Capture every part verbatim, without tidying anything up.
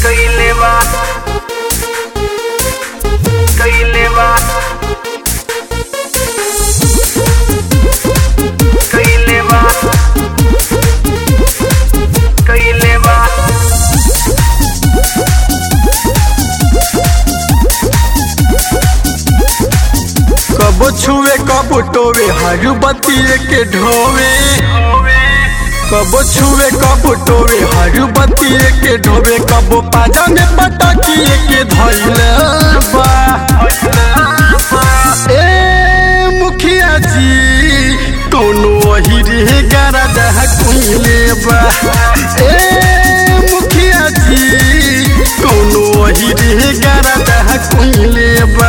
कइले बा कइले बा कइले बा कइले बा कबो छुए कबो टोवे हर बतिये के ढोवे कबो छुए कबो टोवे हर बतिये के ढोवे कबो पाजा में पटकिए के धइले बा ए मुखिया जी कोनो वही रे गरदा कुइले बा ए मुखिया जी कोनो वही रे गरदा कुइले बा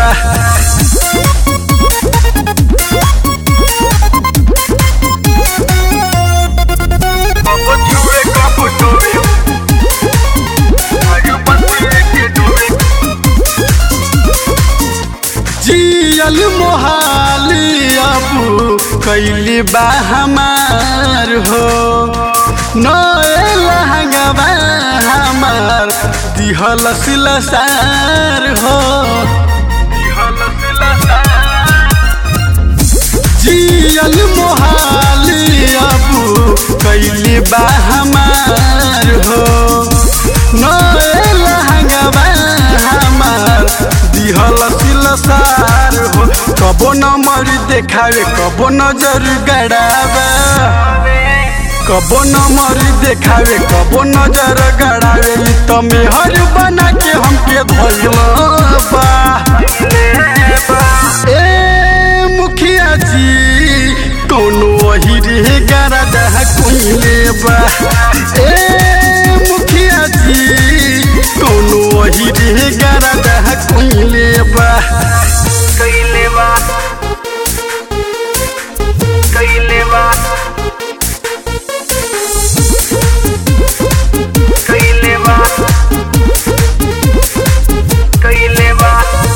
जियल मोहाली अब कैली बा हमार हो नए लहंगवा हमार दिहल सिलसार हो जियल मोहाली अब कैली बा हमार हो नए लहंगवा हमार दिहल सिलसार हो कबो नंबर देखावे कबो नजर गड़ावे कबो नंबर देखावे कबो नजर गड़ावे तो मेहर बना के हमके धइला बा ए मुखिया जी कोनो वही रे गरदा कुइले बा ए मुखिया जी कोनो वही रे गरदा कुइले बा कइले बा कइले बा कइले बा कइले बा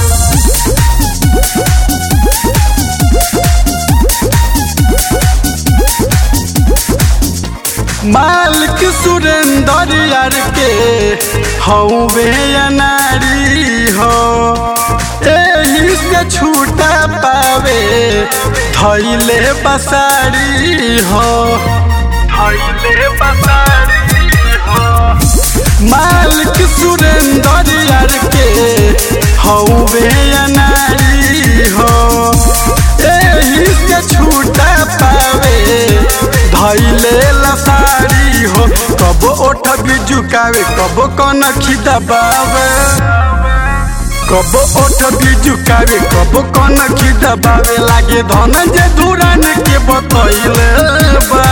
मालिक सुरेंद्र यार के हौवे अनारी हो एही से छूटा पावे थैले बसारी हो थैले बसारी हो मालिक सुरेंद्र यार के हौवे अनारी हो एही से छूटा पावे धैले लसारी हो कबो ओठ भी झुकावे कबो कनखी दबावे कबो ओठ भी झुकावे कबो कनखी दबावे लागे धन जे धुरान के बतैले बा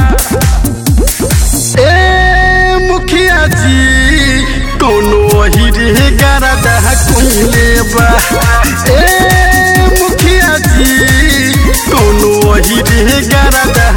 ए मुखिया जी कोनो वही रे गरदा कुइले बा ए मुखिया जी कोनो वही रे गरदा